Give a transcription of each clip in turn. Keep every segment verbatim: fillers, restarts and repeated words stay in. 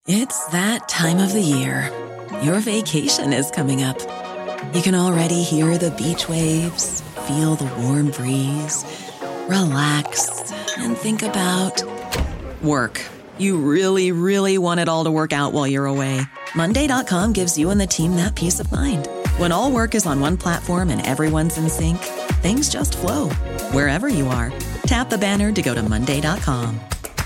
It's that time of the year. Your vacation is coming up. You can already hear the beach waves, feel the warm breeze, relax, and think about work. You really, really want it all to work out while you're away. Monday dot com gives you and the team that peace of mind. When all work is on one platform and everyone's in sync, things just flow. Wherever you are, tap the banner to go to Monday dot com.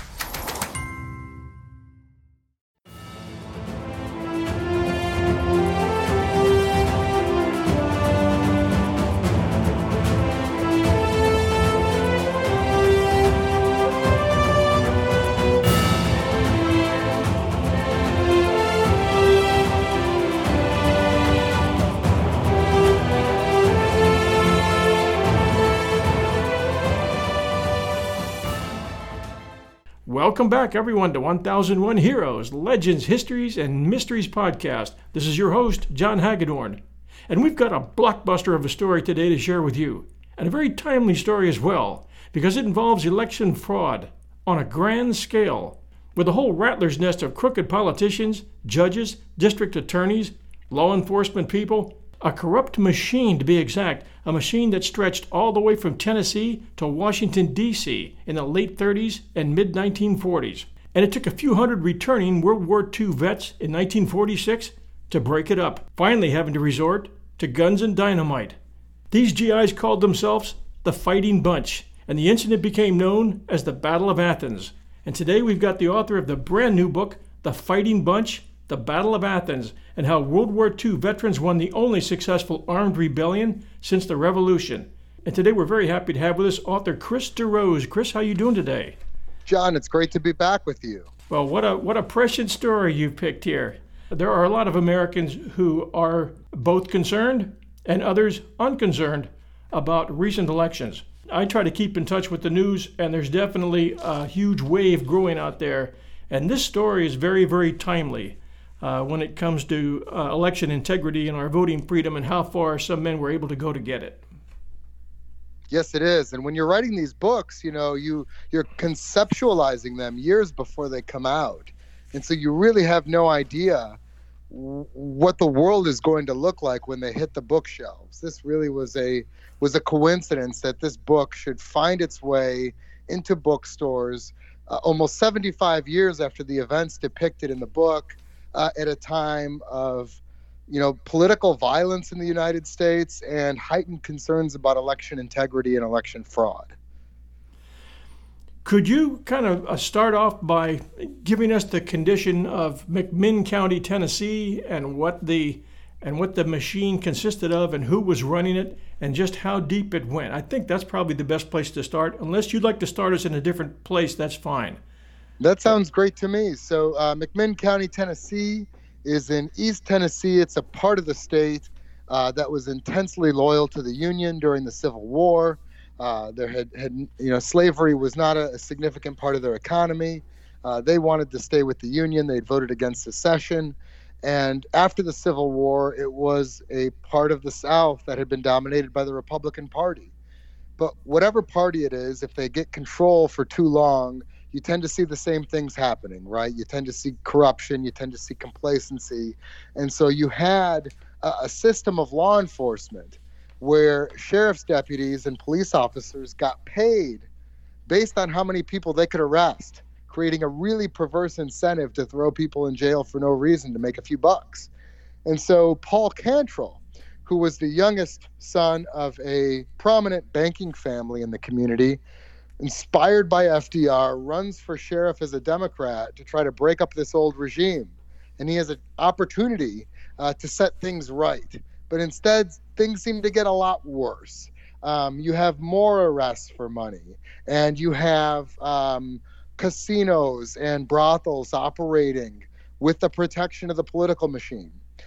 Welcome back, everyone, to one thousand one Heroes, Legends, Histories, and Mysteries podcast. This is your host, John Hagedorn. And we've got a blockbuster of a story today to share with you. And a very timely story as well, because it involves election fraud on a grand scale, with a whole rattler's nest of crooked politicians, judges, district attorneys, law enforcement people, a corrupt machine to be exact, a machine that stretched all the way from Tennessee to Washington, D C in the late thirties and mid nineteen forties. And it took a few hundred returning World War Two vets in nineteen forty-six to break it up, finally having to resort to guns and dynamite. These G Is called themselves the Fighting Bunch, and the incident became known as the Battle of Athens. And today we've got the author of the brand new book, The Fighting Bunch, The Battle of Athens, and how World War Two veterans won the only successful armed rebellion since the Revolution. And today we're very happy to have with us author Chris DeRose. Chris, how you doing today? John, it's great to be back with you. Well, what a what a prescient story you've picked here. There are a lot of Americans who are both concerned and others unconcerned about recent elections. I try to keep in touch with the news, and there's definitely a huge wave growing out there. And this story is very, very timely. Uh, when it comes to uh, election integrity and our voting freedom and how far some men were able to go to get it. Yes, it is. And when you're writing these books, you know, you, you're conceptualizing them years before they come out. And so you really have no idea w- what the world is going to look like when they hit the bookshelves. This really was a was a coincidence that this book should find its way into bookstores uh, almost seventy-five years after the events depicted in the book. Uh, at a time of, you know, political violence in the United States and heightened concerns about election integrity and election fraud. Could you kind of uh, start off by giving us the condition of McMinn County, Tennessee, and what the and what the machine consisted of, and who was running it, and just how deep it went? I think that's probably the best place to start. Unless you'd like to start us in a different place, that's fine. That sounds great to me. So uh, McMinn County, Tennessee is in East Tennessee. It's a part of the state uh, that was intensely loyal to the Union during the Civil War. Uh, there had, had, you know, slavery was not a, a significant part of their economy. Uh, they wanted to stay with the Union. They'd voted against secession. And after the Civil War, it was a part of the South that had been dominated by the Republican Party. But whatever party it is, if they get control for too long, you tend to see the same things happening, right? You tend to see corruption, you tend to see complacency. And so you had a, a system of law enforcement where sheriff's deputies and police officers got paid based on how many people they could arrest, creating a really perverse incentive to throw people in jail for no reason to make a few bucks. And so Paul Cantrell, who was the youngest son of a prominent banking family in the community, inspired by F D R, runs for sheriff as a Democrat to try to break up this old regime. And he has an opportunity uh, to set things right. But instead, things seem to get a lot worse. Um, you have more arrests for money, and you have um, casinos and brothels operating with the protection of the political machine.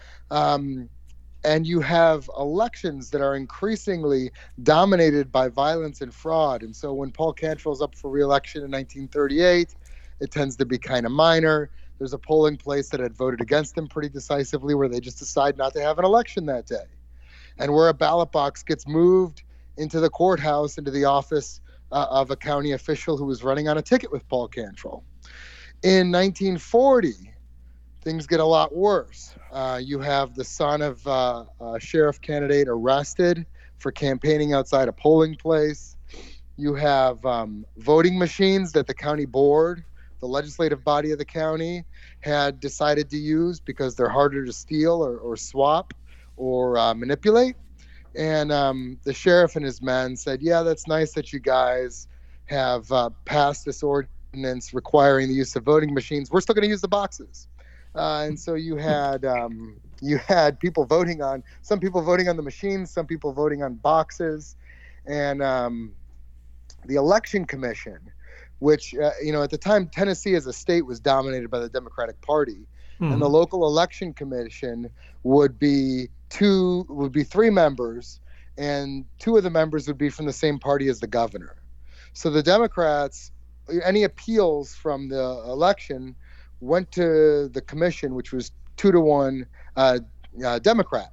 Um, and you have elections that are increasingly dominated by violence and fraud. And so when Paul Cantrell's up for re-election in nineteen thirty-eight, it tends to be kind of minor. There's a polling place that had voted against him pretty decisively where they just decide not to have an election that day. And where a ballot box gets moved into the courthouse, into the office uh, of a county official who was running on a ticket with Paul Cantrell. In nineteen forty, things get a lot worse. Uh, you have the son of uh, a sheriff candidate arrested for campaigning outside a polling place. You have um, voting machines that the county board, the legislative body of the county, had decided to use because they're harder to steal or, or swap or uh, manipulate. And um, the sheriff and his men said, yeah, that's nice that you guys have uh, passed this ordinance requiring the use of voting machines. We're still going to use the boxes. Uh, and so you had um, you had people voting on, some people voting on the machines, some people voting on boxes. And um, the election commission, which, uh, you know, at the time, Tennessee as a state was dominated by the Democratic Party. Mm-hmm. And the local election commission would be two, would be three members, and two of the members would be from the same party as the governor. So the Democrats, any appeals from the election went to the commission, which was two to one uh, uh, Democrat.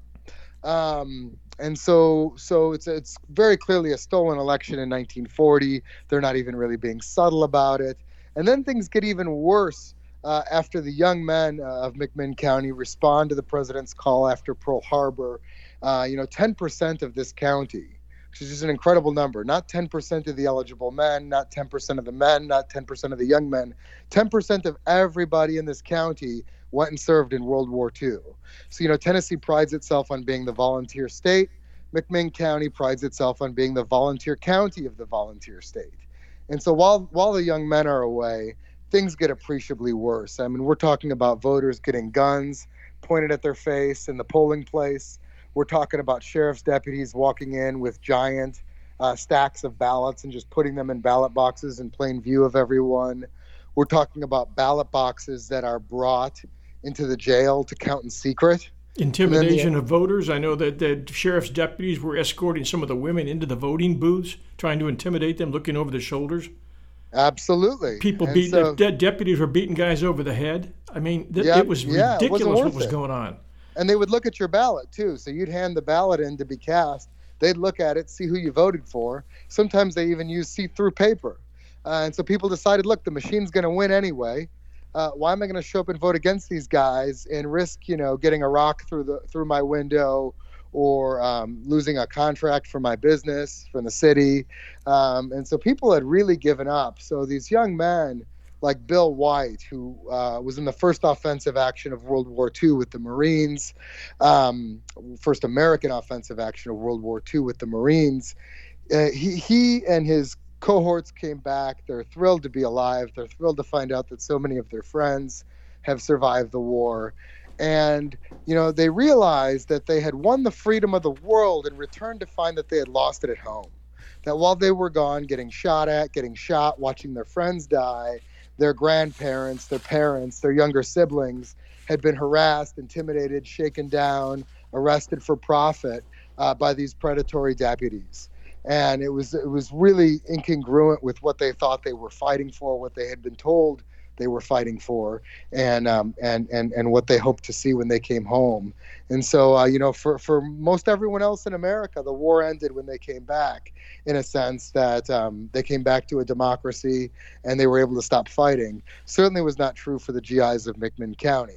Um, and so, so it's it's very clearly a stolen election in nineteen forty. They're not even really being subtle about it. And then things get even worse uh, after the young men uh, of McMinn County respond to the president's call after Pearl Harbor. Uh, you know, ten percent of this county, which is just an incredible number. Not ten percent of the eligible men, not ten percent of the men, not ten percent of the young men. ten percent of everybody in this county went and served in World War Two. So, you know, Tennessee prides itself on being the volunteer state. McMinn County prides itself on being the volunteer county of the volunteer state. And so while while the young men are away, things get appreciably worse. I mean, we're talking about voters getting guns pointed at their face in the polling place. We're talking about sheriff's deputies walking in with giant uh, stacks of ballots and just putting them in ballot boxes in plain view of everyone. We're talking about ballot boxes that are brought into the jail to count in secret. Intimidation the, of voters. I know that the sheriff's deputies were escorting some of the women into the voting booths, trying to intimidate them, looking over their shoulders. Absolutely. People beat so, the deputies were beating guys over the head. I mean, th- yep, it was yeah, ridiculous it what was it. going on. And they would look at your ballot too. So you'd hand the ballot in to be cast. They'd look at it, see who you voted for. Sometimes they even use see-through paper. Uh, and so people decided, look, the machine's going to win anyway. Uh, why am I going to show up and vote against these guys and risk, you know, getting a rock through the through my window or um, losing a contract for my business from the city? Um, and so people had really given up. So these young men like Bill White, who uh, was in the first offensive action of World War Two with the Marines, um, first American offensive action of World War Two with the Marines, uh, he, he and his cohorts came back. They're thrilled to be alive. They're thrilled to find out that so many of their friends have survived the war. And, you know, they realized that they had won the freedom of the world and returned to find that they had lost it at home. That while they were gone, getting shot at, getting shot, watching their friends die, their grandparents, their parents, their younger siblings had been harassed, intimidated, shaken down, arrested for profit uh, by these predatory deputies. And it was it was really incongruent with what they thought they were fighting for, what they had been told they were fighting for, and um, and and and what they hoped to see when they came home. And so, uh, you know, for, for most everyone else in America, the war ended when they came back, in a sense that um, they came back to a democracy and they were able to stop fighting. Certainly was not true for the G Is of McMinn County.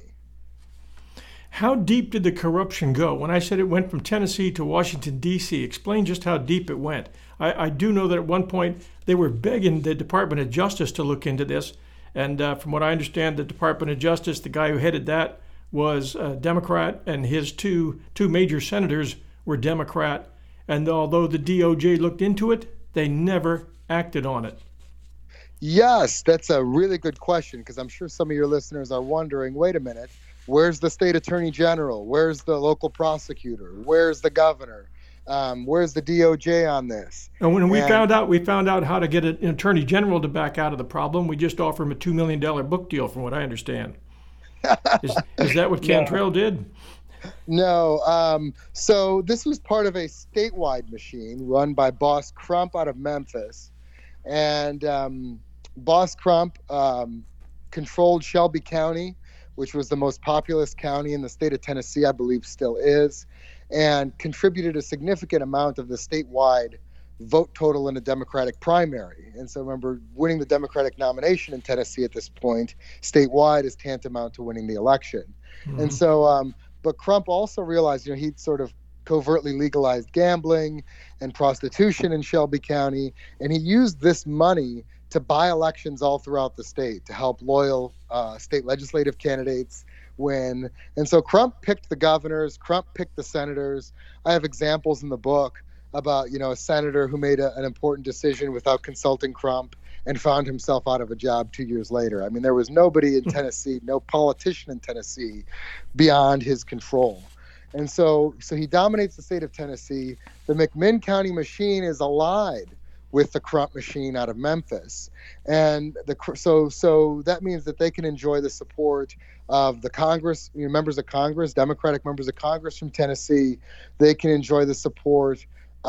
How deep did the corruption go? When I said it went from Tennessee to Washington, D C, explain just how deep it went. I, I do know that at one point they were begging the Department of Justice to look into this. And uh, from what I understand, the Department of Justice, the guy who headed that was a Democrat, and his two two major senators were Democrat. And although the D O J looked into it, they never acted on it. Yes, that's a really good question, because I'm sure some of your listeners are wondering, wait a minute, where's the state attorney general? Where's the local prosecutor? Where's the governor? Um, where's the D O J on this? And when we and, found out, we found out how to get an attorney general to back out of the problem. We just offer him a two million dollars book deal, from what I understand. is, is that what Cantrell no. did? No. Um, so this was part of a statewide machine run by Boss Crump out of Memphis. And um, Boss Crump um, controlled Shelby County, which was the most populous county in the state of Tennessee, I believe still is, and contributed a significant amount of the statewide vote total in a Democratic primary. And so remember, winning the Democratic nomination in Tennessee at this point, statewide, is tantamount to winning the election. Mm-hmm. And so, um, but Crump also realized, you know, he'd sort of covertly legalized gambling and prostitution in Shelby County, and he used this money to buy elections all throughout the state to help loyal uh, state legislative candidates win. And so Crump picked the governors, Crump picked the senators. I have examples in the book about, you know, a senator who made a, an important decision without consulting Crump and found himself out of a job two years later. I mean, there was nobody in Tennessee, no politician in Tennessee beyond his control. And so so he dominates the state of Tennessee. The McMinn County machine is allied with the Crump machine out of Memphis. And the so so that means that they can enjoy the support of the Congress, you know, members of Congress, Democratic members of Congress from Tennessee. They can enjoy the support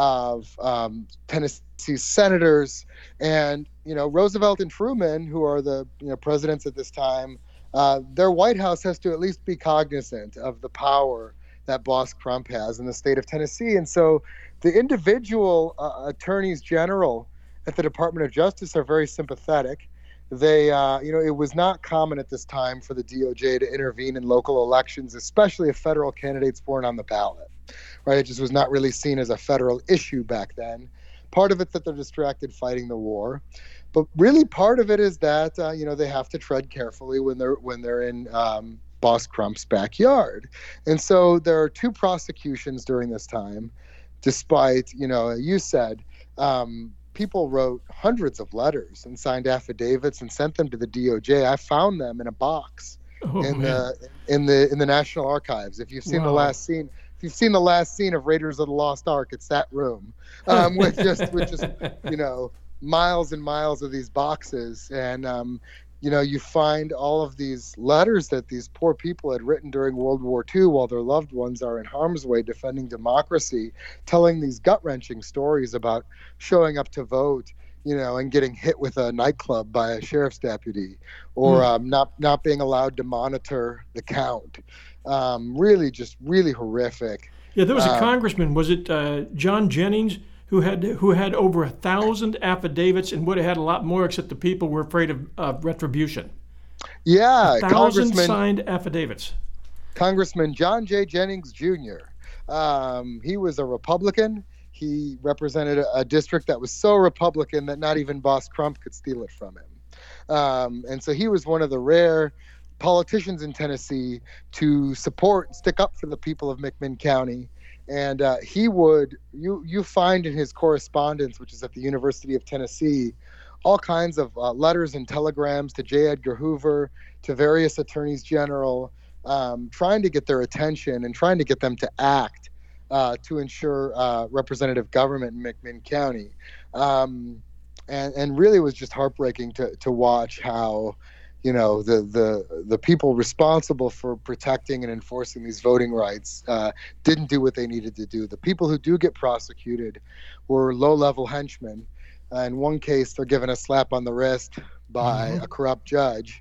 of um, Tennessee senators, and you know, Roosevelt and Truman, who are the you know presidents at this time, uh, their White House has to at least be cognizant of the power that Boss Crump has in the state of Tennessee. And so the individual uh, attorneys general at the Department of Justice are very sympathetic. They, uh, you know, it was not common at this time for the D O J to intervene in local elections, especially if federal candidates weren't on the ballot. Right, it just was not really seen as a federal issue back then. Part of it that they're distracted fighting the war, but really part of it is that uh, you know they have to tread carefully when they're when they're in um, Boss Crump's backyard. And so there are two prosecutions during this time, despite, you know, you said um, people wrote hundreds of letters and signed affidavits and sent them to the D O J. I found them in a box oh, in man. the in the in the National Archives. If you've seen wow. the last scene. If you've seen the last scene of Raiders of the Lost Ark, it's that room um, with just with just you know miles and miles of these boxes, and um, you know you find all of these letters that these poor people had written during World War Two while their loved ones are in harm's way defending democracy, telling these gut-wrenching stories about showing up to vote, you know, and getting hit with a nightclub by a sheriff's deputy, or mm. um, not not being allowed to monitor the count. Um, really, just really horrific. Yeah, there was a um, congressman. Was it uh, John Jennings who had who had over a thousand affidavits and would have had a lot more, except the people were afraid of uh, retribution. Yeah, a thousand signed affidavits. Congressman John J. Jennings Junior Um, he was a Republican. He represented a, a district that was so Republican that not even Boss Crump could steal it from him. Um, and so he was one of the rare politicians in Tennessee to support and stick up for the people of McMinn County. And uh, he would, you you find in his correspondence, which is at the University of Tennessee, all kinds of uh, letters and telegrams to J. Edgar Hoover, to various attorneys general, um, trying to get their attention and trying to get them to act uh, to ensure uh, representative government in McMinn County. Um, and, and really it was just heartbreaking to, to watch how you know, the, the the people responsible for protecting and enforcing these voting rights uh, didn't do what they needed to do. The people who do get prosecuted were low-level henchmen. Uh, in one case, they're given a slap on the wrist by mm-hmm. a corrupt judge.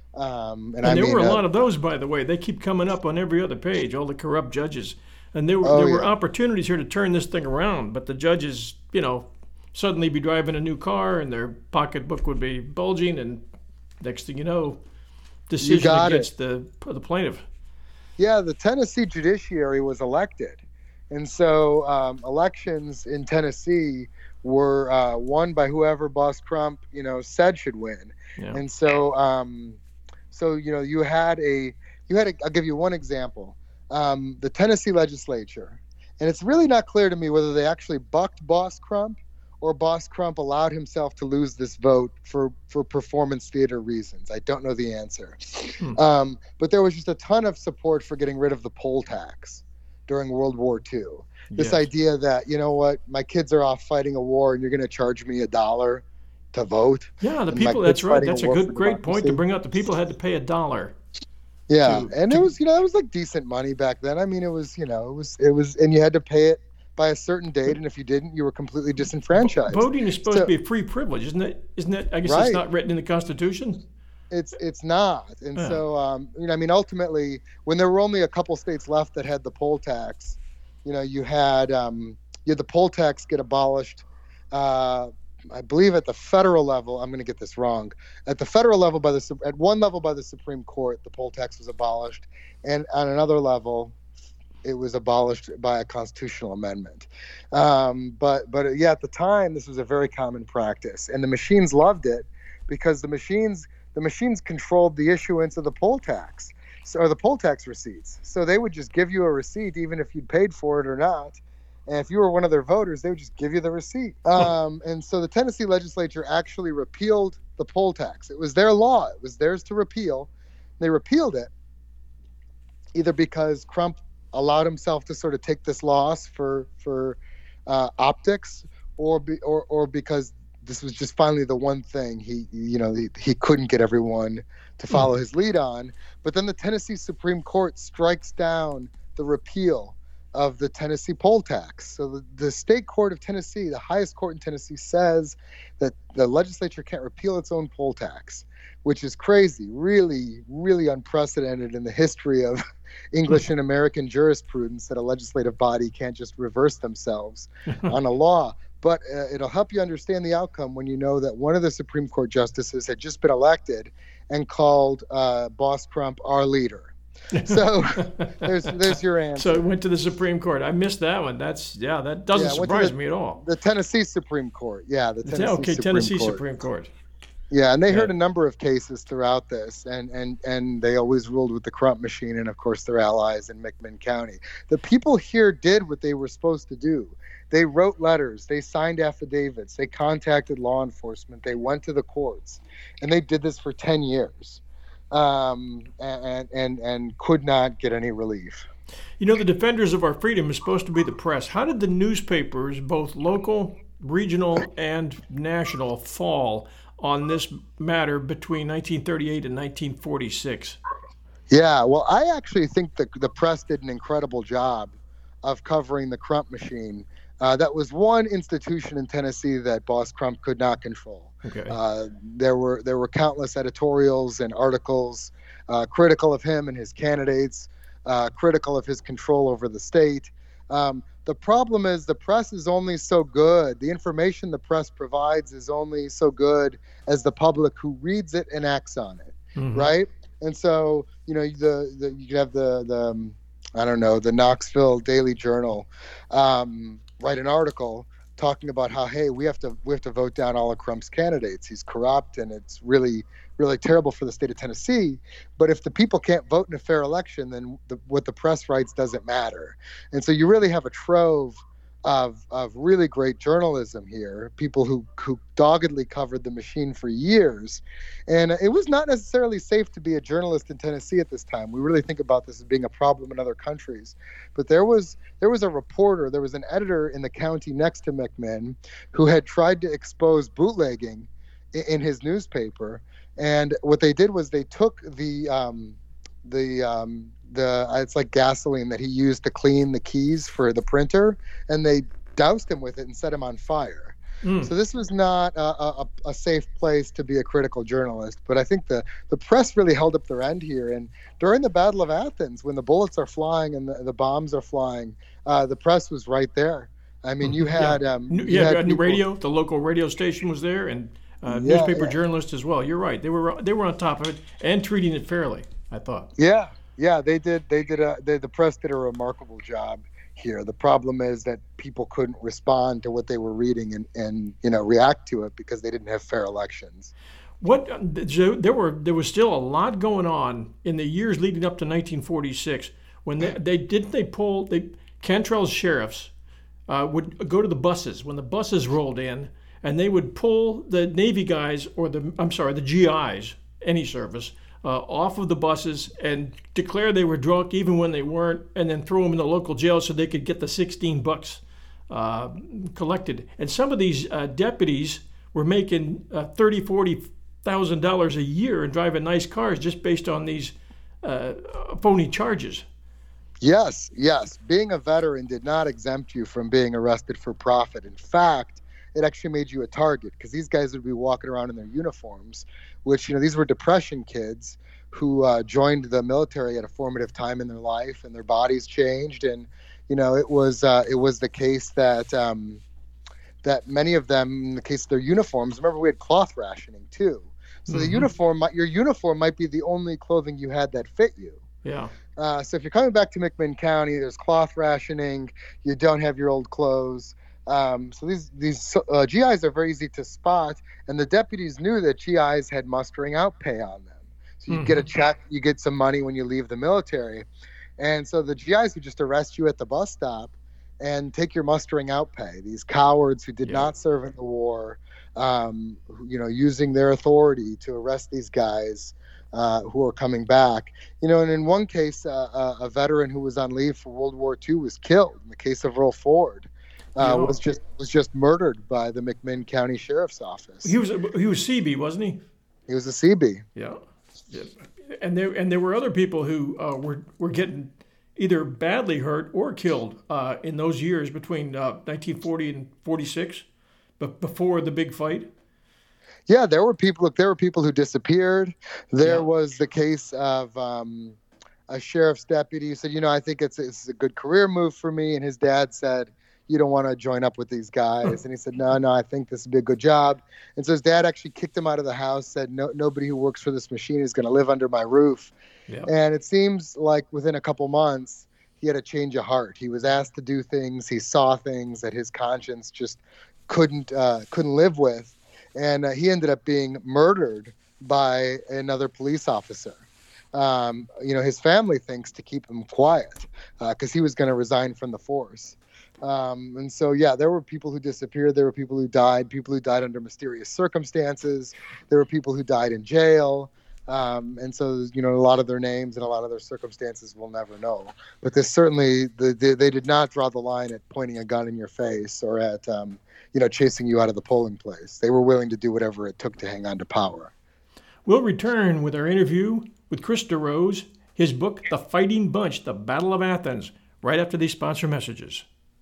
Um, and and I there mean, were a uh, lot of those, by the way. They keep coming up on every other page, all the corrupt judges. And there were, oh, there were yeah. opportunities here to turn this thing around, but the judges, you know, suddenly be driving a new car and their pocketbook would be bulging, and next thing you know, decision you against the the plaintiff. Yeah, the Tennessee judiciary was elected. And so um, elections in Tennessee were uh, won by whoever Boss Crump, you know, said should win. Yeah. And so, um, so you know, you had a, you had a, I'll give you one example. Um, the Tennessee legislature, and it's really not clear to me whether they actually bucked Boss Crump or Boss Crump allowed himself to lose this vote for, for performance theater reasons. I don't know the answer. Hmm. Um, but there was just a ton of support for getting rid of the poll tax during World War Two. This yes. idea that, you know what, my kids are off fighting a war and you're going to charge me a dollar to vote. Yeah, the people, that's right. That's a good, great point to bring up. The people had to pay a dollar. Yeah, to, and to, it was, you know, it was like decent money back then. I mean, it was, you know, it was, it was, and you had to pay it by a certain date, and if you didn't, you were completely disenfranchised. Voting is supposed so, to be a free privilege, isn't it? Isn't it? I guess right. It's not written in the Constitution. It's it's not, and yeah. so um, you know, I mean, ultimately, when there were only a couple states left that had the poll tax, you know, you had um, you had the poll tax get abolished uh, I believe at the federal level, I'm going to get this wrong. At the federal level, by the at one level by the Supreme Court, the poll tax was abolished, and on another level, it was abolished by a constitutional amendment. Um, but but yeah, at the time, this was a very common practice, and the machines loved it because the machines the machines controlled the issuance of the poll tax, so, or the poll tax receipts. So they would just give you a receipt, even if you'd paid for it or not. And if you were one of their voters, they would just give you the receipt. Um, and so the Tennessee legislature actually repealed the poll tax. It was their law. It was theirs to repeal. They repealed it either because Crump allowed himself to sort of take this loss for for uh, optics, or, be, or or because this was just finally the one thing he you know he, he couldn't get everyone to follow mm. his lead on. But then the Tennessee Supreme Court strikes down the repeal of the Tennessee poll tax. So the, the state court of Tennessee, the highest court in Tennessee, says that the legislature can't repeal its own poll tax, which is crazy, really, really unprecedented in the history of English and American jurisprudence, that a legislative body can't just reverse themselves on a law. But uh, it'll help you understand the outcome when you know that one of the Supreme Court justices had just been elected and called uh, Boss Crump our leader. So there's there's your answer. So it went to the Supreme Court. I missed that one. That's yeah, that doesn't yeah, surprise the, me at all. The Tennessee Supreme Court. Yeah, the Tennessee okay, Supreme Tennessee Court. Supreme Court. Yeah, and they yeah. heard a number of cases throughout this, and, and, and they always ruled with the Crump machine and, of course, their allies in McMinn County. The people here did what they were supposed to do. They wrote letters. They signed affidavits. They contacted law enforcement. They went to the courts, and they did this for ten years. Um, and, and and could not get any relief. You know, the defenders of our freedom is supposed to be the press. How did the newspapers, both local, regional, and national, fall on this matter between nineteen thirty-eight and nineteen forty-six? Yeah, well, I actually think the the press did an incredible job of covering the Crump machine. Uh, that was one institution in Tennessee that Boss Crump could not control. Okay. Uh, there were there were countless editorials and articles uh, critical of him and his candidates, uh, critical of his control over the state. Um, the problem is the press is only so good. The information the press provides is only so good as the public who reads it and acts on it, mm-hmm. right? And so, you know, the, the you could have the the um, I don't know the Knoxville Daily Journal um, write an article talking about how, hey, we have to we have to vote down all of Crump's candidates. He's corrupt, and it's really, really terrible for the state of Tennessee. But if the people can't vote in a fair election, then the, what the press writes doesn't matter. And so you really have a trove of of really great journalism here, people who, who doggedly covered the machine for years. And it was not necessarily safe to be a journalist in Tennessee at this time. We really think about this as being a problem in other countries. But there was there was a reporter, there was an editor in the county next to McMinn who had tried to expose bootlegging in, in his newspaper. And what they did was they took the um, the um, the uh, it's like gasoline that he used to clean the keys for the printer, and they doused him with it and set him on fire. Mm. So this was not a, a, a safe place to be a critical journalist. But I think the, the press really held up their end here. And during the Battle of Athens, when the bullets are flying and the, the bombs are flying, uh, the press was right there. I mean, you had yeah, um, you yeah, had people, radio. The local radio station was there, and uh, yeah, newspaper yeah. journalists as well. You're right. They were they were on top of it and treating it fairly, I thought. Yeah. Yeah, they did. They did. A, they, the press did a remarkable job here. The problem is that people couldn't respond to what they were reading and, and you know react to it because they didn't have fair elections. What there were there was still a lot going on in the years leading up to nineteen forty-six when they they didn't they pull they Cantrell's sheriffs uh, would go to the buses when the buses rolled in, and they would pull the Navy guys or the I'm sorry the G Is, any service. Uh, off of the buses and declare they were drunk even when they weren't, and then throw them in the local jail so they could get the sixteen bucks uh, collected. And some of these uh, deputies were making uh, thirty, forty thousand dollars a year and driving nice cars just based on these uh, phony charges. Yes, yes. Being a veteran did not exempt you from being arrested for profit. In fact, it actually made you a target because these guys would be walking around in their uniforms, which, you know, these were Depression kids who uh, joined the military at a formative time in their life, and their bodies changed. And, you know, it was uh, it was the case that um, that many of them, in the case of their uniforms, remember we had cloth rationing too. So mm-hmm. the uniform, your uniform might be the only clothing you had that fit you. Yeah. Uh, so if you're coming back to McMinn County, there's cloth rationing. You don't have your old clothes. Um, so these these uh, G Is are very easy to spot, and the deputies knew that G Is had mustering out pay on them. So you mm-hmm. get a check, you get some money when you leave the military, and so the G Is would just arrest you at the bus stop and take your mustering out pay. These cowards who did yeah. not serve in the war, um, you know, using their authority to arrest these guys uh, who are coming back. You know, and in one case, uh, a, a veteran who was on leave for World War Two was killed. In the case of Earl Ford, uh, yeah. was just was just murdered by the McMinn County Sheriff's Office. He was he was C B, wasn't he? He was a C B. Yeah, yeah. and there and there were other people who uh, were were getting either badly hurt or killed uh, in those years between uh, nineteen forty and forty-six, but before the big fight. Yeah, there were people. Look, there were people who disappeared. There yeah. was the case of um, a sheriff's deputy who said, "You know, I think it's it's a good career move for me." And his dad said, "You don't want to join up with these guys." And he said, "No, no, I think this would be a good job." And so his dad actually kicked him out of the house. Said, "No, nobody who works for this machine is going to live under my roof." Yeah. And it seems like within a couple months, he had a change of heart. He was asked to do things. He saw things that his conscience just couldn't uh, couldn't live with. And uh, he ended up being murdered by another police officer. Um, you know, his family thinks to keep him quiet because uh, he was going to resign from the force. Um, and so, yeah, there were people who disappeared. There were people who died, people who died under mysterious circumstances. There were people who died in jail. Um, and so, you know, a lot of their names and a lot of their circumstances we'll never know. But this certainly, the, the, they did not draw the line at pointing a gun in your face or at, um, you know, chasing you out of the polling place. They were willing to do whatever it took to hang on to power. We'll return with our interview with Chris DeRose, his book, The Fighting Bunch, The Battle of Athens, right after these sponsor messages.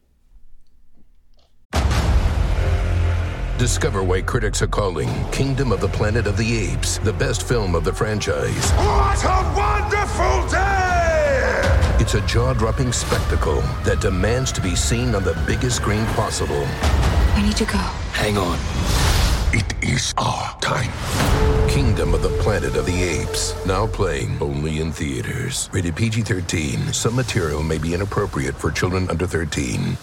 Discover why critics are calling Kingdom of the Planet of the Apes the best film of the franchise. What a wonderful day! It's a jaw-dropping spectacle that demands to be seen on the biggest screen possible. We need to go. Hang on. It is our time. Kingdom of the Planet of the Apes. Now playing only in theaters. Rated P G thirteen. Some material may be inappropriate for children under thirteen.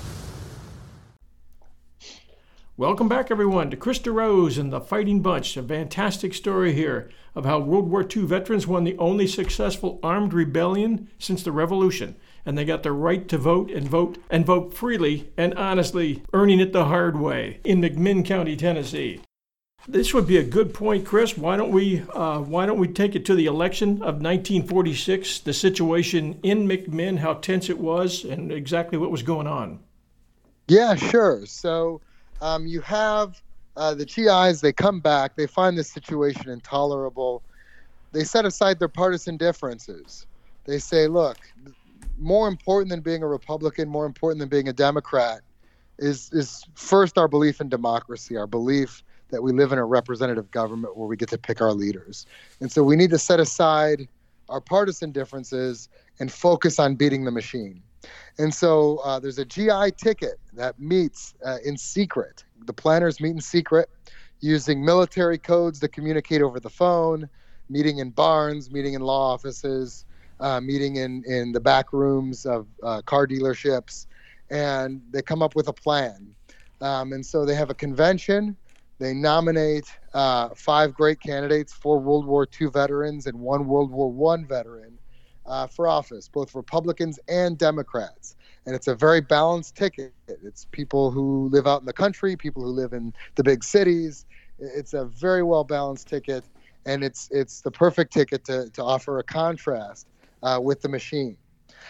Welcome back, everyone, to Chris DeRose and The Fighting Bunch, a fantastic story here of how World War Two veterans won the only successful armed rebellion since the Revolution, and they got the right to vote and vote and vote freely and honestly, earning it the hard way in McMinn County, Tennessee. This would be a good point, Chris. Why don't we uh, why don't we take it to the election of nineteen forty-six, the situation in McMinn, how tense it was, and exactly what was going on? Yeah, sure. So Um, you have uh, the G Is, they come back, they find this situation intolerable. They set aside their partisan differences. They say, look, more important than being a Republican, more important than being a Democrat is, is first our belief in democracy, our belief that we live in a representative government where we get to pick our leaders. And so we need to set aside our partisan differences and focus on beating the machine. And so uh, there's a G I ticket that meets uh, in secret. The planners meet in secret using military codes to communicate over the phone, meeting in barns, meeting in law offices, uh, meeting in, in the back rooms of uh, car dealerships. And they come up with a plan. Um, and so they have a convention. They nominate uh, five great candidates, four World War Two veterans and one World War One veteran. Uh, for office, both Republicans and Democrats. And it's a very balanced ticket. It's people who live out in the country, people who live in the big cities. It's a very well-balanced ticket, and it's it's the perfect ticket to, to offer a contrast uh, with the machine.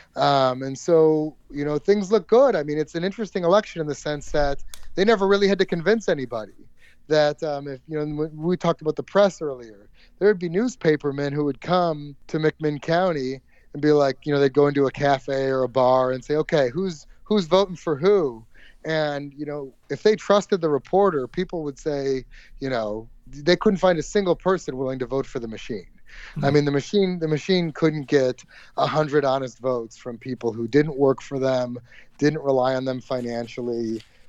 Um, and so, you know, things look good. I mean, it's an interesting election in the sense that they never really had to convince anybody that um, if, you know, we talked about the press earlier, there would be newspapermen who would come to McMinn County and be like, you know, they'd go into a cafe or a bar and say, okay, who's who's voting for who? And, you know, if they trusted the reporter, people would say, you know, they couldn't find a single person willing to vote for the machine. Mm-hmm. I mean, the machine the machine couldn't get a hundred honest votes from people who didn't work for them, didn't rely on them financially,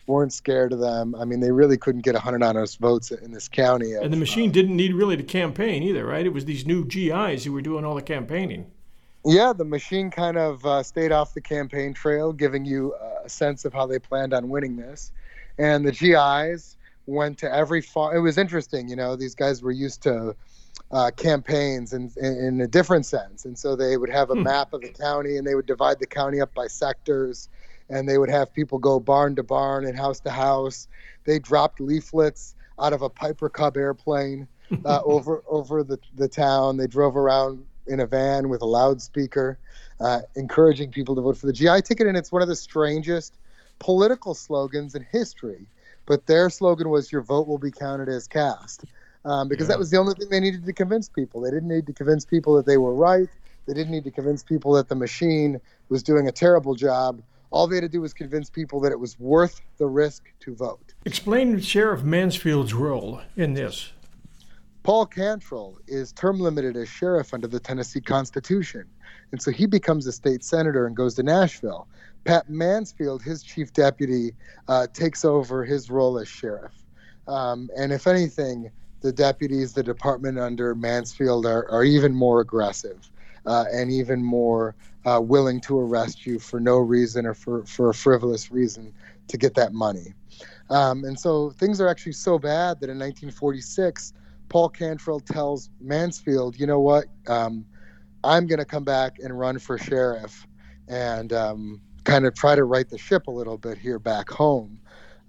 weren't scared of them. I mean, they really couldn't get one hundred honest votes in this county. Of, and the machine uh, didn't need really to campaign either, right? It was these new G Is who were doing all the campaigning. Yeah, the machine kind of uh, stayed off the campaign trail, giving you a sense of how they planned on winning this. And the G Is went to every farm. It was interesting, you know, these guys were used to uh, campaigns in, in, in a different sense. And so they would have a hmm. map of the county, and they would divide the county up by sectors, and they would have people go barn to barn and house to house. They dropped leaflets out of a Piper Cub airplane uh, over over the, the town. They drove around in a van with a loudspeaker, uh, encouraging people to vote for the G I ticket. And it's one of the strangest political slogans in history. But their slogan was, your vote will be counted as cast. Um, because yeah. that was the only thing they needed to convince people. They didn't need to convince people that they were right. They didn't need to convince people that the machine was doing a terrible job. All they had to do was convince people that it was worth the risk to vote. Explain Sheriff Mansfield's role in this. Paul Cantrell is term limited as sheriff under the Tennessee Constitution, and so he becomes a state senator and goes to Nashville. Pat Mansfield, his chief deputy, uh, takes over his role as sheriff. Um, and if anything, the deputies, the department under Mansfield are, are even more aggressive uh, and even more uh, willing to arrest you for no reason or for, for a frivolous reason to get that money. Um, and so things are actually so bad that in nineteen forty-six, Paul Cantrell tells Mansfield, you know what, um, I'm going to come back and run for sheriff and um, kind of try to right the ship a little bit here back home.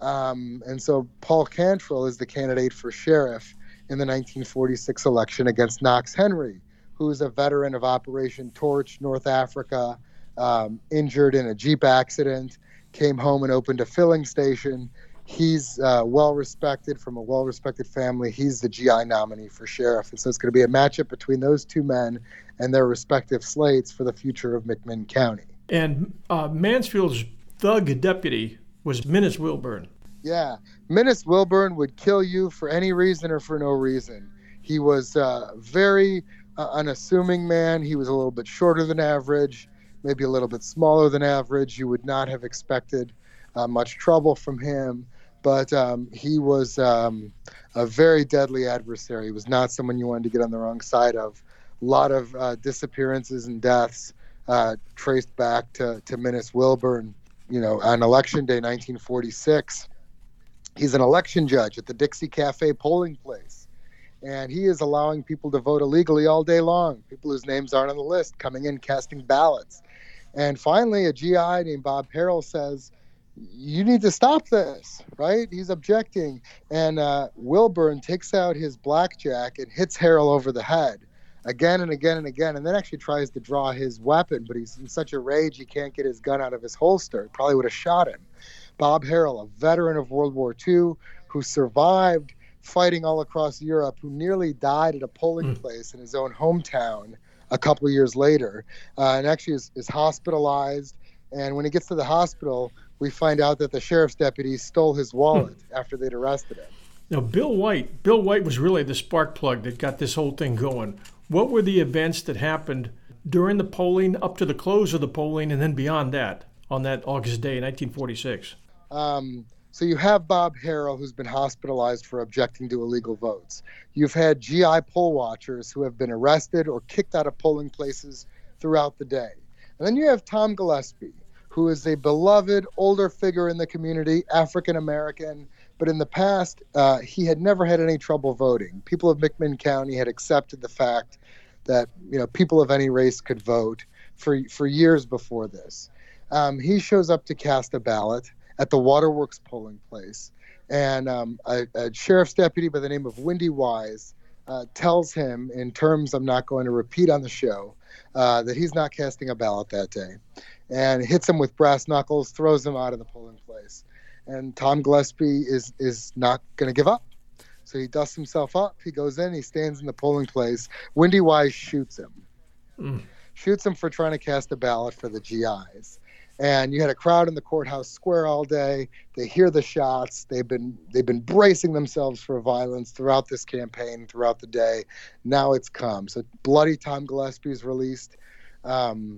Um, and so Paul Cantrell is the candidate for sheriff in the nineteen forty-six election against Knox Henry, who is a veteran of Operation Torch, North Africa, um, injured in a Jeep accident, came home and opened a filling station. He's uh, well-respected from a well-respected family. He's the G I nominee for sheriff. And so it's going to be a matchup between those two men and their respective slates for the future of McMinn County. And uh, Mansfield's thug deputy was Minnis Wilburn. Yeah. Minnis Wilburn would kill you for any reason or for no reason. He was a very uh, unassuming man. He was a little bit shorter than average, maybe a little bit smaller than average. You would not have expected uh, much trouble from him. But um, he was um, a very deadly adversary. He was not someone you wanted to get on the wrong side of. A lot of uh, disappearances and deaths uh, traced back to, to Minnis Wilburn. You know, on Election Day nineteen forty-six, he's an election judge at the Dixie Cafe polling place. And he is allowing people to vote illegally all day long, people whose names aren't on the list, coming in, casting ballots. And finally, a G I named Bob Harrell says, you need to stop this, right? He's objecting. And uh, Wilburn takes out his blackjack and hits Harrell over the head again and again and again, and then actually tries to draw his weapon, but he's in such a rage he can't get his gun out of his holster. He probably would have shot him. Bob Harrell, a veteran of World War Two, who survived fighting all across Europe, who nearly died at a polling mm. place in his own hometown a couple of years later, uh, and actually is, is hospitalized. And when he gets to the hospital, we find out that the sheriff's deputy stole his wallet hmm. after they'd arrested him. Now, Bill White, Bill White was really the spark plug that got this whole thing going. What were the events that happened during the polling, up to the close of the polling, and then beyond that, on that August day, nineteen forty-six? Um, so you have Bob Harrell, who's been hospitalized for objecting to illegal votes. You've had G I poll watchers who have been arrested or kicked out of polling places throughout the day. And then you have Tom Gillespie, who is a beloved older figure in the community, African-American, but in the past, uh, he had never had any trouble voting. People of McMinn County had accepted the fact that, you know, people of any race could vote for for years before this. Um, he shows up to cast a ballot at the Waterworks polling place, and um, a, a sheriff's deputy by the name of Wendy Wise uh, tells him, in terms I'm not going to repeat on the show, uh, that he's not casting a ballot that day, and hits him with brass knuckles, throws him out of the polling place. And Tom Gillespie is is not going to give up. So he dusts himself up. He goes in. He stands in the polling place. Wendy Wise shoots him. Mm. Shoots him for trying to cast a ballot for the G Is. And you had a crowd in the courthouse square all day. They hear the shots. They've been they've been bracing themselves for violence throughout this campaign, throughout the day. Now it's come. So bloody Tom Gillespie is released. Um,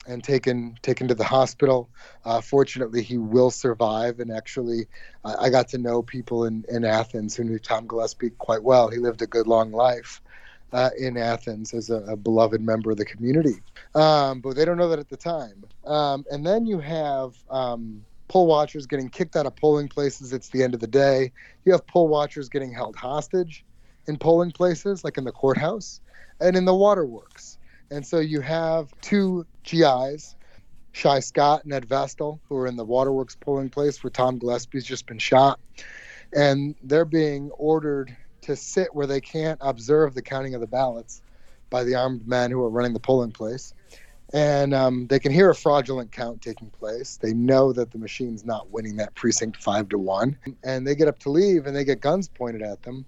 and taken taken to the hospital. Uh, fortunately, he will survive. And actually, uh, I got to know people in, in Athens who knew Tom Gillespie quite well. He lived a good, long life uh, in Athens as a, a beloved member of the community. Um, but they don't know that at the time. Um, and then you have um, poll watchers getting kicked out of polling places. It's the end of the day. You have poll watchers getting held hostage in polling places, like in the courthouse and in the waterworks. And so you have two G Is, Shai Scott and Ed Vestal, who are in the waterworks polling place where Tom Gillespie's just been shot. And they're being ordered to sit where they can't observe the counting of the ballots by the armed men who are running the polling place. And um, they can hear a fraudulent count taking place. They know that the machine's not winning that precinct five to one. And they get up to leave, and they get guns pointed at them.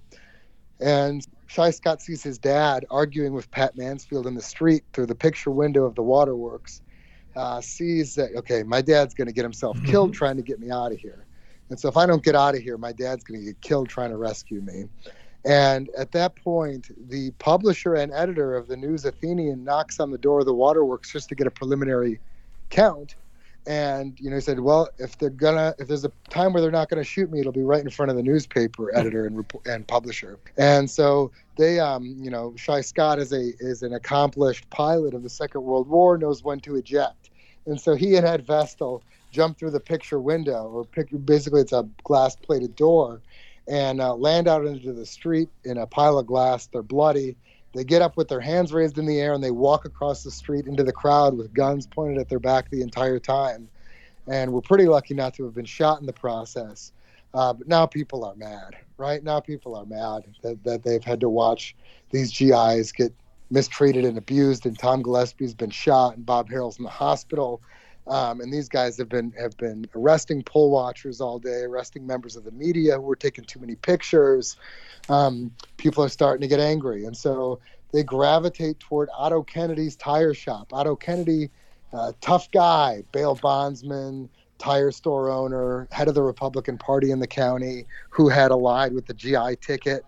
And Shai Scott sees his dad arguing with Pat Mansfield in the street through the picture window of the waterworks, uh, sees that, okay, my dad's going to get himself mm-hmm. killed trying to get me out of here. And so if I don't get out of here, my dad's going to get killed trying to rescue me. And at that point, the publisher and editor of the News Athenian knocks on the door of the waterworks just to get a preliminary count. And, you know, he said, well, if they're gonna, if there's a time where they're not going to shoot me, it'll be right in front of the newspaper editor and and publisher. And so they, um, you know, Shai Scott is a is an accomplished pilot of the Second World War, knows when to eject. And so he and Ed Vestal jump through the picture window, or pick, basically it's a glass-plated door, and uh, land out into the street in a pile of glass. They're bloody. They get up with their hands raised in the air, and they walk across the street into the crowd with guns pointed at their back the entire time. And we're pretty lucky not to have been shot in the process. Uh, but now people are mad, right? Now people are mad that, that they've had to watch these G Is get mistreated and abused, and Tom Gillespie's been shot, and Bob Harrell's in the hospital. Um, and these guys have been have been arresting poll watchers all day, arresting members of the media who were taking too many pictures. Um, people are starting to get angry. And so they gravitate toward Otto Kennedy's tire shop. Otto Kennedy, uh, tough guy, bail bondsman, tire store owner, head of the Republican Party in the county, who had allied with the G I ticket,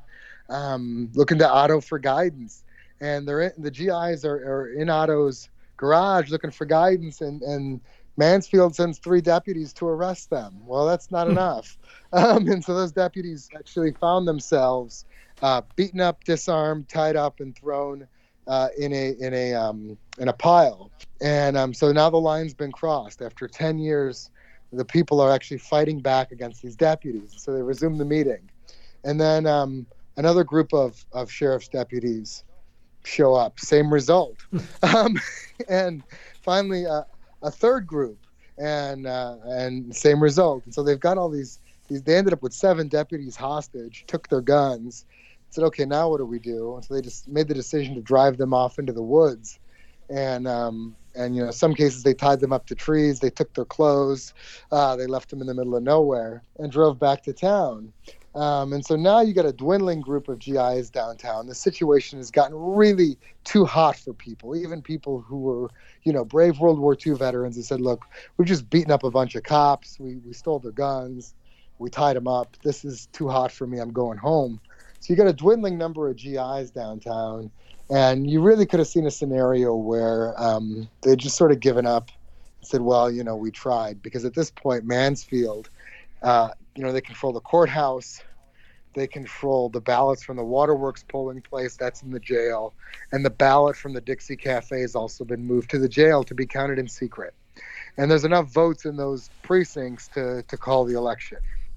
um, looking to Otto for guidance. And they're in, the G Is are, are in Otto's garage looking for guidance, and, and Mansfield sends three deputies to arrest them. Well, that's not enough. Um, and so those deputies actually found themselves uh, beaten up, disarmed, tied up, and thrown uh, in a in a um, in a pile. And um, so now the line's been crossed. After ten years, the people are actually fighting back against these deputies. So they resume the meeting. And then um, another group of, of sheriff's deputies show up, same result. um, and finally, uh, a third group, and uh, and same result. And so they've got all these, these, they ended up with seven deputies hostage, took their guns, said, okay, now what do we do? And so they just made the decision to drive them off into the woods. And, um, and you know, some cases they tied them up to trees, they took their clothes, uh, they left them in the middle of nowhere and drove back to town. Um, and so now you got a dwindling group of G Is downtown. The situation has gotten really too hot for people, even people who were, you know, brave World War Two veterans who said, look, we've just beaten up a bunch of cops. We, we stole their guns. We tied them up. This is too hot for me. I'm going home. So you got a dwindling number of G Is downtown. And you really could have seen a scenario where um, they'd just sort of given up and said, well, you know, we tried. Because at this point, Mansfield, uh, you know, they control the courthouse. They control the ballots from the waterworks polling place. That's in the jail. And the ballot from the Dixie Cafe has also been moved to the jail to be counted in secret. And there's enough votes in those precincts to, to call the election,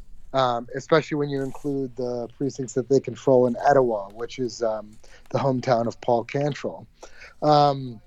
um, especially when you include the precincts that they control in Etowah, which is um, the hometown of Paul Cantrell. Um,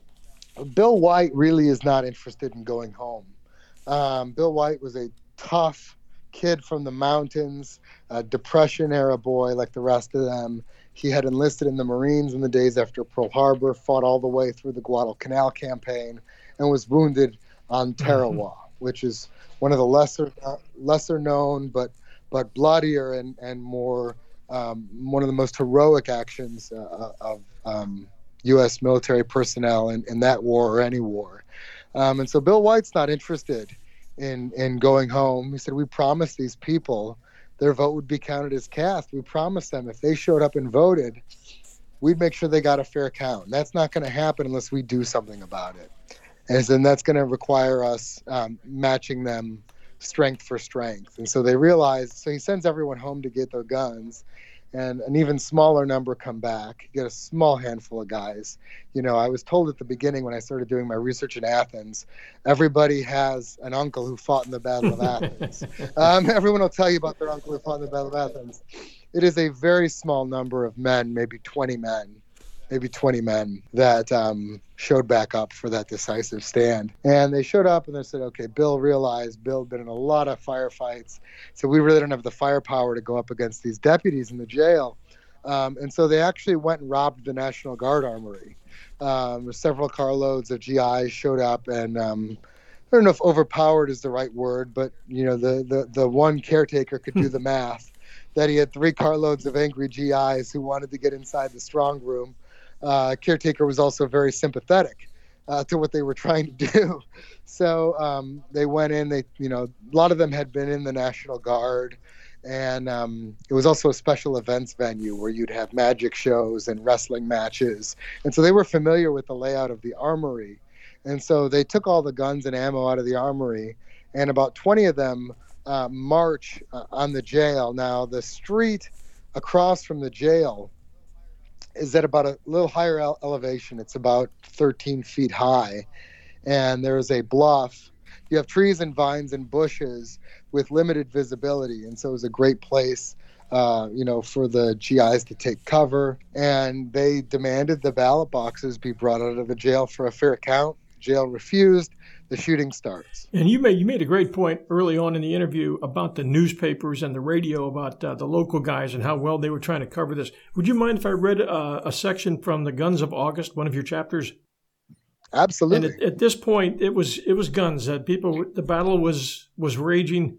Bill White really is not interested in going home. Um, Bill White was a tough kid from the mountains, a Depression-era boy like the rest of them. He had enlisted in the Marines in the days after Pearl Harbor, fought all the way through the Guadalcanal campaign, and was wounded on Tarawa, mm-hmm. which is one of the lesser uh, lesser known but but bloodier and and more um, one of the most heroic actions uh, of um, U S military personnel in, in that war or any war. Um, and so Bill White's not interested in in going home. He said, we promised these people their vote would be counted as cast. We promised them if they showed up and voted, we'd make sure they got a fair count. And that's not going to happen unless we do something about it. And then that's going to require us um, matching them strength for strength. And so they realize, so he sends everyone home to get their guns, and an even smaller number come back. You get a small handful of guys. You know, I was told at the beginning when I started doing my research in Athens, everybody has an uncle who fought in the Battle of Athens. Um, everyone will tell you about their uncle who fought in the Battle of Athens. It is a very small number of men, maybe twenty men, maybe twenty men that um, showed back up for that decisive stand. And they showed up and they said, okay, Bill realized, Bill had been in a lot of firefights, so we really don't have the firepower to go up against these deputies in the jail. Um, and so they actually went and robbed the National Guard armory. Um, several carloads of G Is showed up, and um, I don't know if overpowered is the right word, but you know, the, the, the one caretaker could do the math, that he had three carloads of angry G Is who wanted to get inside the strong room. Uh, caretaker was also very sympathetic uh, to what they were trying to do. So um, they went in, they, you know, a lot of them had been in the National Guard, and um, it was also a special events venue where you'd have magic shows and wrestling matches. And so they were familiar with the layout of the armory. And so they took all the guns and ammo out of the armory, and about twenty of them uh, march uh, on the jail. Now, the street across from the jail is at about a little higher ele- elevation. It's about thirteen feet high, and there is a bluff. You have trees and vines and bushes with limited visibility, and so it was a great place, uh, you know, for the G Is to take cover. And they demanded the ballot boxes be brought out of the jail for a fair count. Jail refused. The shooting starts. And you made you made a great point early on in the interview about the newspapers and the radio, about uh, the local guys and how well they were trying to cover this. Would you mind if I read uh, a section from the Guns of August, one of your chapters? Absolutely. And at, at this point, it was it was guns. Uh, people, the battle was was raging.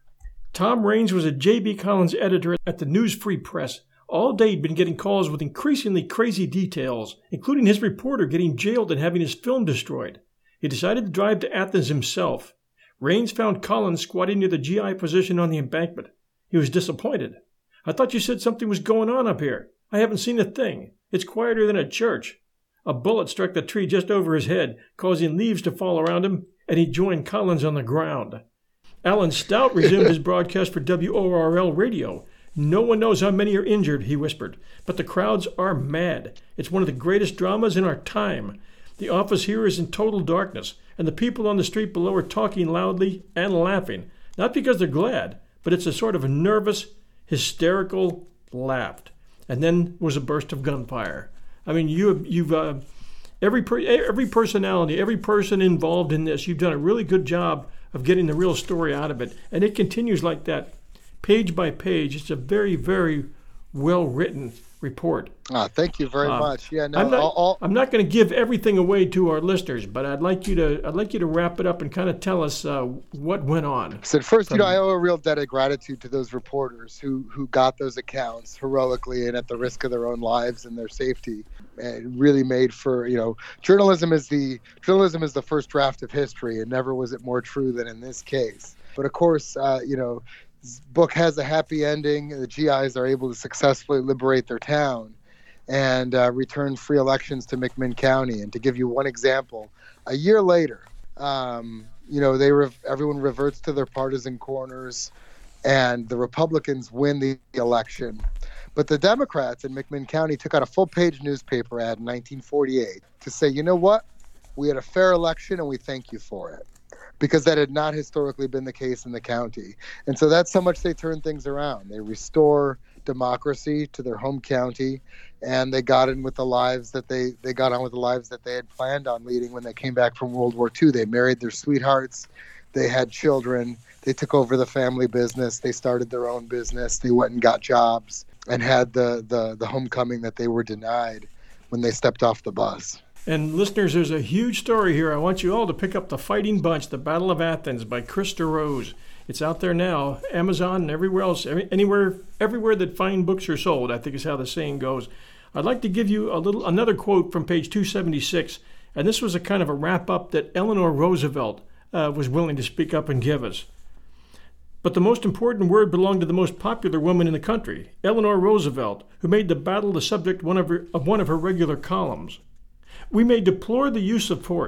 Tom Raines was a J B. Collins editor at the News Free Press. All day he'd been getting calls with increasingly crazy details, including his reporter getting jailed and having his film destroyed. He decided to drive to Athens himself. Raines found Collins squatting near the G I position on the embankment. He was disappointed. "I thought you said something was going on up here. I haven't seen a thing. It's quieter than a church." A bullet struck the tree just over his head, causing leaves to fall around him, and he joined Collins on the ground. Alan Stout resumed his broadcast for W O R L radio. "No one knows how many are injured," he whispered, "but the crowds are mad. It's one of the greatest dramas in our time. The office here is in total darkness, and the people on the street below are talking loudly and laughing, not because they're glad, but it's a sort of a nervous, hysterical laugh." And then was a burst of gunfire. I mean, you, you've uh, every per, every personality, every person involved in this, you've done a really good job of getting the real story out of it, and it continues like that, page by page. It's a very, very well written report. Ah, thank you very uh, much. Yeah, no, I'm not, I'll, I'll, I'm not going to give everything away to our listeners, but I'd like you to I'd like you to wrap it up and kind of tell us uh, what went on. So first, you know, I owe a real debt of gratitude to those reporters who who got those accounts heroically and at the risk of their own lives and their safety. It really made for, you know, journalism is the journalism is the first draft of history, and never was it more true than in this case. But of course, uh, you know, this book has a happy ending. The G Is are able to successfully liberate their town and uh, return free elections to McMinn County. And to give you one example, a year later, um, you know, they re- everyone reverts to their partisan corners, and the Republicans win the election. But the Democrats in McMinn County took out a full-page newspaper ad in nineteen forty-eight to say, you know what, we had a fair election and we thank you for it, because that had not historically been the case in the county. And so that's how much they turn things around. They restore democracy to their home county, and they got in with the lives that they, they got on with the lives that they had planned on leading when they came back from World War Two. They married their sweethearts. They had children. They took over the family business. They started their own business. They went and got jobs and had the, the, the homecoming that they were denied when they stepped off the bus. And listeners, there's a huge story here. I want you all to pick up The Fighting Bunch, The Battle of Athens by Krista Rose. It's out there now, Amazon and everywhere else, anywhere everywhere that fine books are sold, I think is how the saying goes. I'd like to give you a little another quote from page two seventy-six, and this was a kind of a wrap-up that Eleanor Roosevelt uh, was willing to speak up and give us. But the most important word belonged to the most popular woman in the country, Eleanor Roosevelt, who made the battle the subject one of, her, of one of her regular columns. "We may deplore the use of force,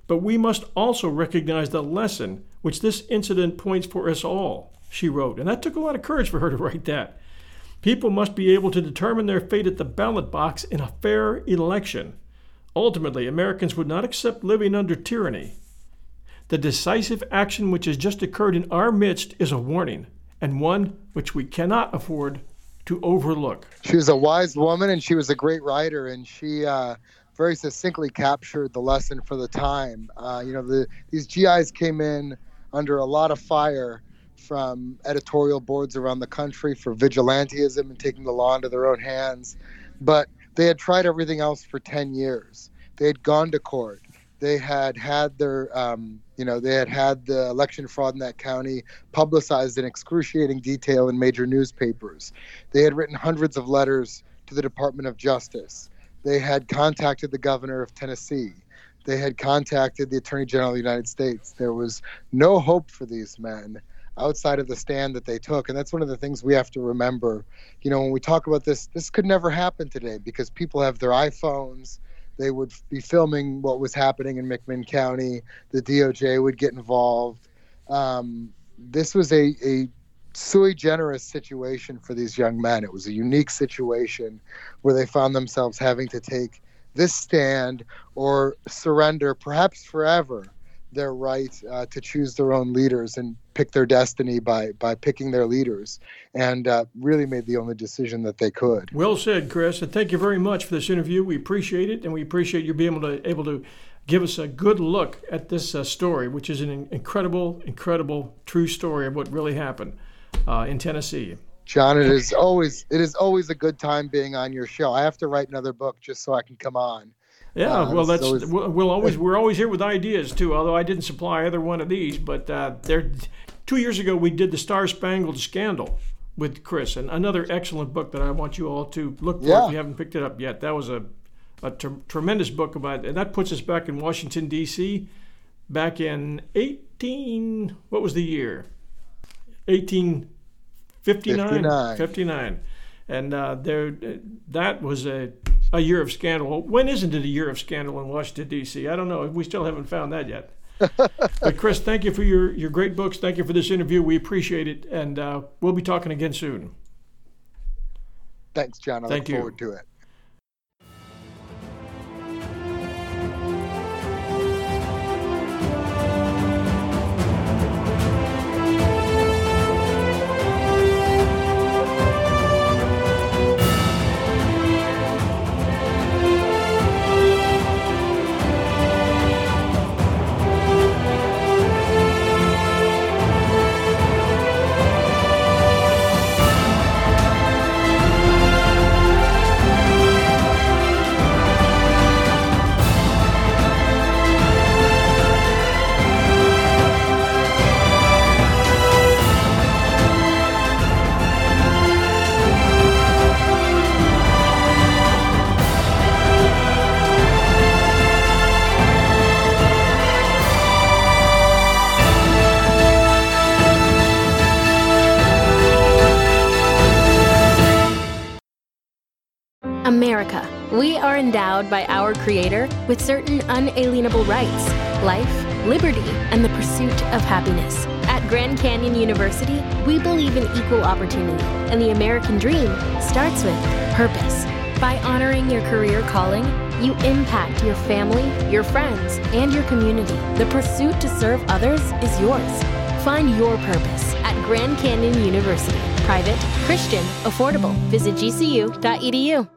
But we must also recognize the lesson which this incident points for us all, she wrote. And that took a lot of courage for her to write that. People must be able to determine their fate at the ballot box in a fair election. Ultimately, Americans would not accept living under tyranny. The decisive action which has just occurred in our midst is a warning, and one which we cannot afford to overlook. She was a wise woman, and she was a great writer, and she uh, very succinctly captured the lesson for the time. Uh, you know, the, these G Is came in under a lot of fire from editorial boards around the country for vigilantism and taking the law into their own hands. But they had tried everything else for ten years. They had gone to court. They had had their, um, you know, they had had the election fraud in that county publicized in excruciating detail in major newspapers. They had written hundreds of letters to the Department of Justice. They had contacted the governor of Tennessee. They had contacted the Attorney General of the United States. There was no hope for these men outside of the stand that they took. And that's one of the things we have to remember. You know, when we talk about this, this could never happen today because people have their iPhones. They would be filming what was happening in McMinn County. The D O J would get involved. Um, this was a, a sui generis situation for these young men. It was a unique situation where they found themselves having to take this stand or surrender, perhaps forever, their right uh, to choose their own leaders and pick their destiny by by picking their leaders, and uh, really made the only decision that they could. Well said, Chris, and thank you very much for this interview. We appreciate it, and we appreciate you being able to able to give us a good look at this uh, story, which is an incredible, incredible, true story of what really happened uh, in Tennessee. John, it is always it is always a good time being on your show. I have to write another book just so I can come on. Yeah, uh, well, that's always... we'll always we're always here with ideas too. Although I didn't supply either one of these, but uh, there, two years ago we did the Star Spangled Scandal with Chris, and another excellent book that I want you all to look for yeah. if you haven't picked it up yet. That was a a t- tremendous book about, and that puts us back in Washington D C, back in eighteen. What was the year? eighteen fifty-nine. fifty-nine. And uh, there, that was a, a year of scandal. When isn't it a year of scandal in Washington, D C? I don't know. We still haven't found that yet. But, Chris, thank you for your, your great books. Thank you for this interview. We appreciate it. And uh, we'll be talking again soon. Thanks, John. I thank look you. forward to it. America. We are endowed by our Creator with certain unalienable rights: life, liberty, and the pursuit of happiness. At Grand Canyon University, we believe in equal opportunity, and the American dream starts with purpose. By honoring your career calling, you impact your family, your friends, and your community. The pursuit to serve others is yours. Find your purpose at Grand Canyon University. Private, Christian, affordable. Visit G C U dot E D U.